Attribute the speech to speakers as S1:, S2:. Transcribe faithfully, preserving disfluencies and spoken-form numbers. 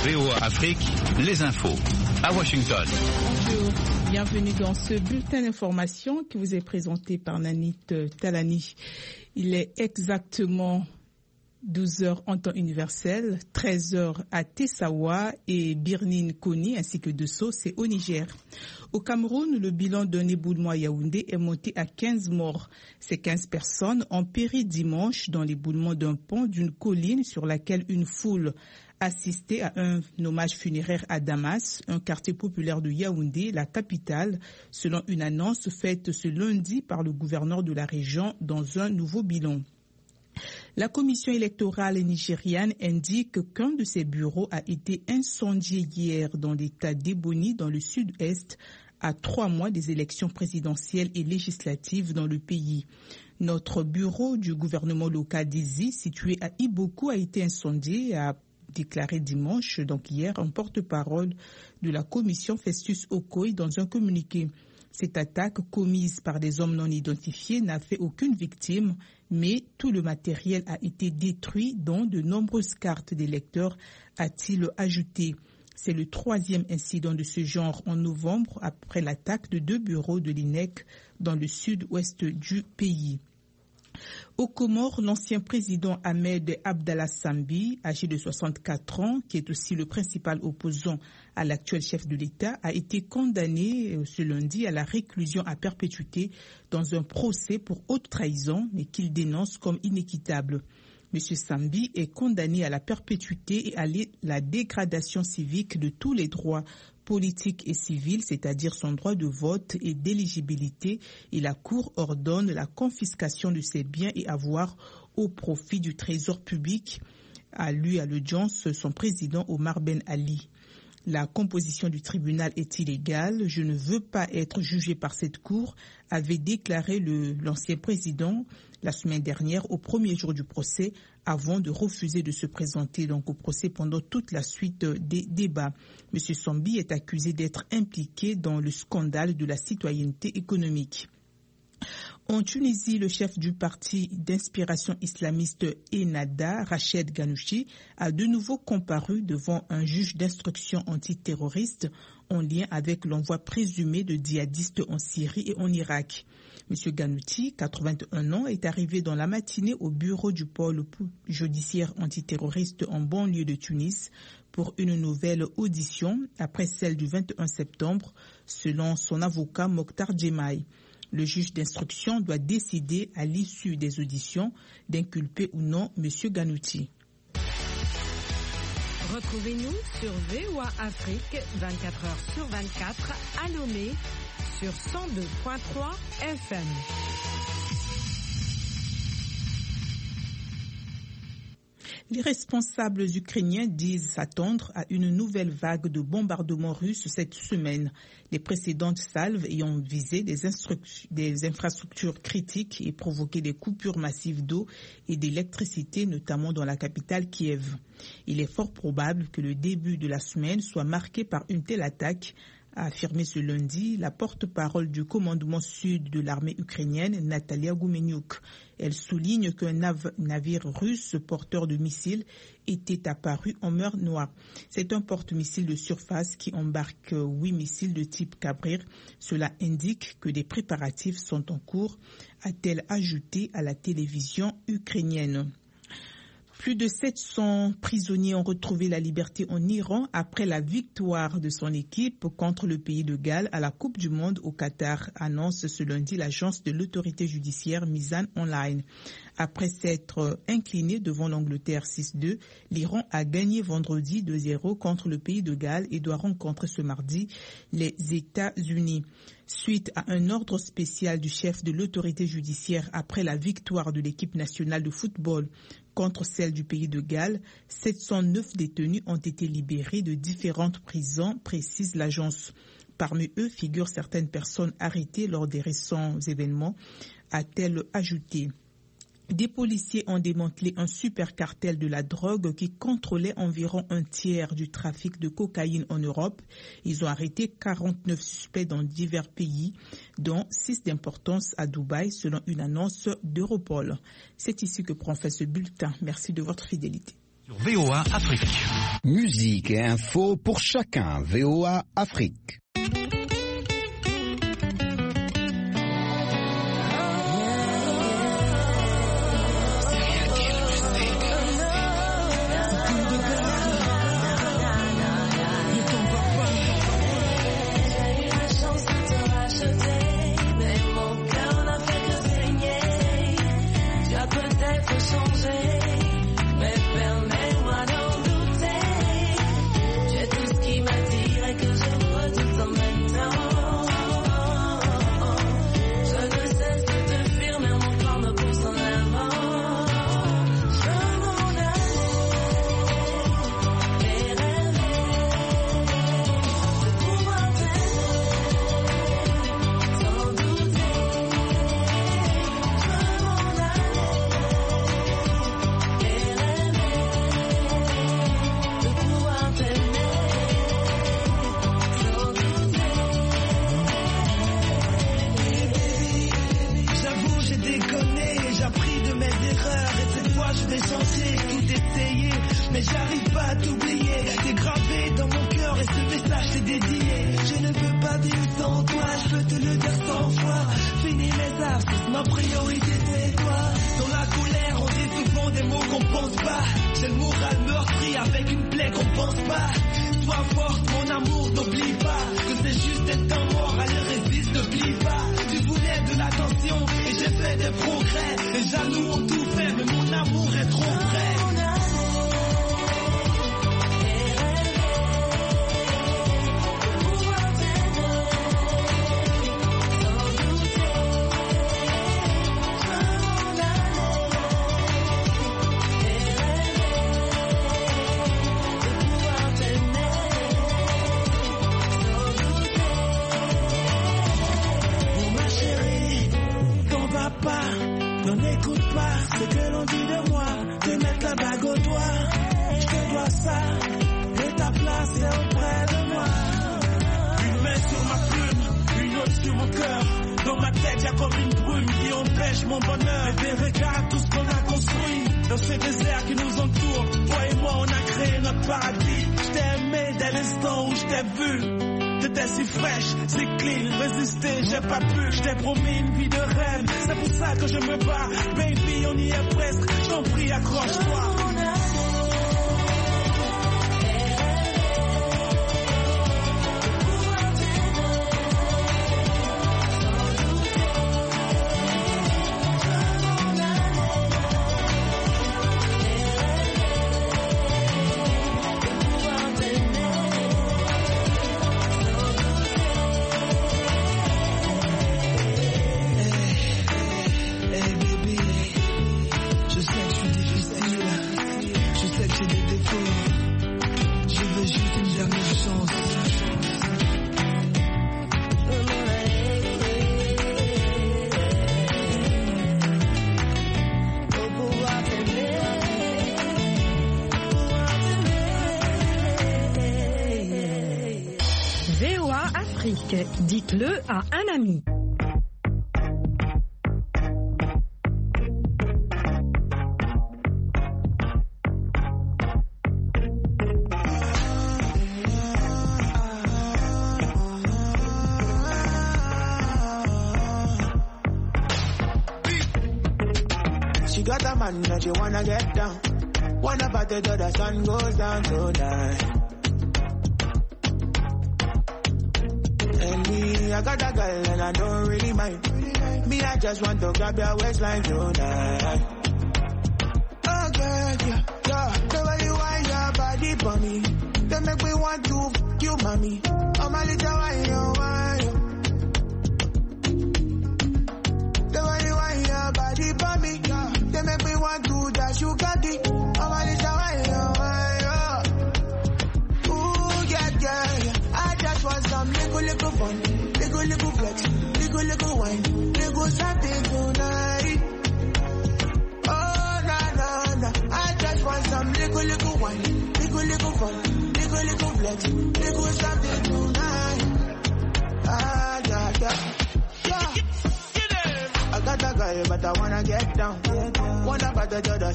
S1: V O A Afrique, les infos à Washington.
S2: Bonjour, bienvenue dans ce bulletin d'information qui vous est présenté par Nanit Talani. Il est exactement douze heures en temps universel, treize heures à Tessawa et Birnin Koni ainsi que Dosso, c'est au Niger. Au Cameroun, le bilan d'un éboulement à Yaoundé est monté à quinze morts. Ces quinze personnes ont péri dimanche dans l'éboulement d'un pont d'une colline sur laquelle une foule assistait à un hommage funéraire à Damas, un quartier populaire de Yaoundé, la capitale, selon une annonce faite ce lundi par le gouverneur de la région dans un nouveau bilan. La commission électorale nigériane indique qu'un de ses bureaux a été incendié hier dans l'état d'Ebony, dans le sud-est, à trois mois des élections présidentielles et législatives dans le pays. Notre bureau du gouvernement local d'Izi, situé à Iboku, a été incendié, a déclaré dimanche, donc hier, un porte-parole de la commission Festus Okoye dans un communiqué. Cette attaque commise par des hommes non identifiés n'a fait aucune victime, mais tout le matériel a été détruit, dont de nombreuses cartes d'électeurs, a-t-il ajouté. C'est le troisième incident de ce genre en novembre, après l'attaque de deux bureaux de l'I N E C dans le sud-ouest du pays. Aux Comores, l'ancien président Ahmed Abdallah Sambi, âgé de soixante-quatre ans, qui est aussi le principal opposant à l'actuel chef de l'État, a été condamné ce lundi à la réclusion à perpétuité dans un procès pour haute trahison, mais qu'il dénonce comme inéquitable. M. Sambi est condamné à la perpétuité et à la dégradation civique de tous les droits politique et civil, c'est-à-dire son droit de vote et d'éligibilité, et la Cour ordonne la confiscation de ses biens et avoirs au profit du trésor public, a lu à l'audience son président Omar Ben Ali. La composition du tribunal est illégale, je ne veux pas être jugé par cette cour, avait déclaré le, l'ancien président la semaine dernière au premier jour du procès, avant de refuser de se présenter donc au procès pendant toute la suite des débats. M. Sambi est accusé d'être impliqué dans le scandale de la citoyenneté économique. En Tunisie, le chef du parti d'inspiration islamiste Ennahda, Rached Ghannouchi, a de nouveau comparu devant un juge d'instruction antiterroriste en lien avec l'envoi présumé de djihadistes en Syrie et en Irak. M. Ghannouchi, quatre-vingt-un ans, est arrivé dans la matinée au bureau du pôle judiciaire antiterroriste en banlieue de Tunis pour une nouvelle audition après celle du vingt et un septembre, selon son avocat Mokhtar Djemaï. Le juge d'instruction doit décider à l'issue des auditions d'inculper ou non M. Ghannouchi.
S3: Retrouvez-nous sur V O A Afrique vingt-quatre heures sur vingt-quatre à Lomé sur cent deux virgule trois F M.
S2: Les responsables ukrainiens disent s'attendre à une nouvelle vague de bombardements russes cette semaine. Les précédentes salves ayant visé des, des infrastructures critiques et provoqué des coupures massives d'eau et d'électricité, notamment dans la capitale Kiev. Il est fort probable que le début de la semaine soit marqué par une telle attaque, a affirmé ce lundi la porte-parole du commandement sud de l'armée ukrainienne, Natalia Goumenyuk. Elle souligne qu'un nav- navire russe porteur de missiles était apparu en mer Noire. C'est un porte-missiles de surface qui embarque huit missiles de type Cabrir. Cela indique que des préparatifs sont en cours, a-t-elle ajouté à la télévision ukrainienne. Plus de sept cents prisonniers ont retrouvé la liberté en Iran après la victoire de son équipe contre le pays de Galles à la Coupe du Monde au Qatar, annonce ce lundi l'agence de l'autorité judiciaire Mizan Online. Après s'être incliné devant l'Angleterre six deux, l'Iran a gagné vendredi deux zéro contre le pays de Galles et doit rencontrer ce mardi les États-Unis. Suite à un ordre spécial du chef de l'autorité judiciaire après la victoire de l'équipe nationale de football contre celle du pays de Galles, sept cent neuf détenus ont été libérés de différentes prisons, précise l'agence. Parmi eux figurent certaines personnes arrêtées lors des récents événements, a-t-elle ajouté. Des policiers ont démantelé un super cartel de la drogue qui contrôlait environ un tiers du trafic de cocaïne en Europe. Ils ont arrêté quarante-neuf suspects dans divers pays, dont six d'importance à Dubaï, selon une annonce d'Europol. C'est ici que prend fin ce bulletin. Merci de votre fidélité.
S1: Sur V O A Afrique.
S4: Musique et info pour chacun. V O A Afrique.
S3: Dites-le à un ami.
S5: She got a man that you wanna get down. Wanna party till the sun goes down tonight. I got a girl and I don't really mind. Me, I just want to grab your waistline tonight. Oh, girl, yeah, yeah. The way you wind your body for me, they make me want to f*** you, mommy. Oh, my little wine, you wine. The way you wind your body for me, yeah. They make me want to dash you, caddy. Oh, my little wine, you wine. Ooh, yeah, yeah, yeah. I just want some little, little fun. Little, little flex, little, little wine, little something tonight. Oh, na, na, na. I just want some little, little wine, little, little fun, little, little flex, little something tonight. Ah, yeah, yeah. Yeah. I got a girl, but I wanna get down. Wanna party till the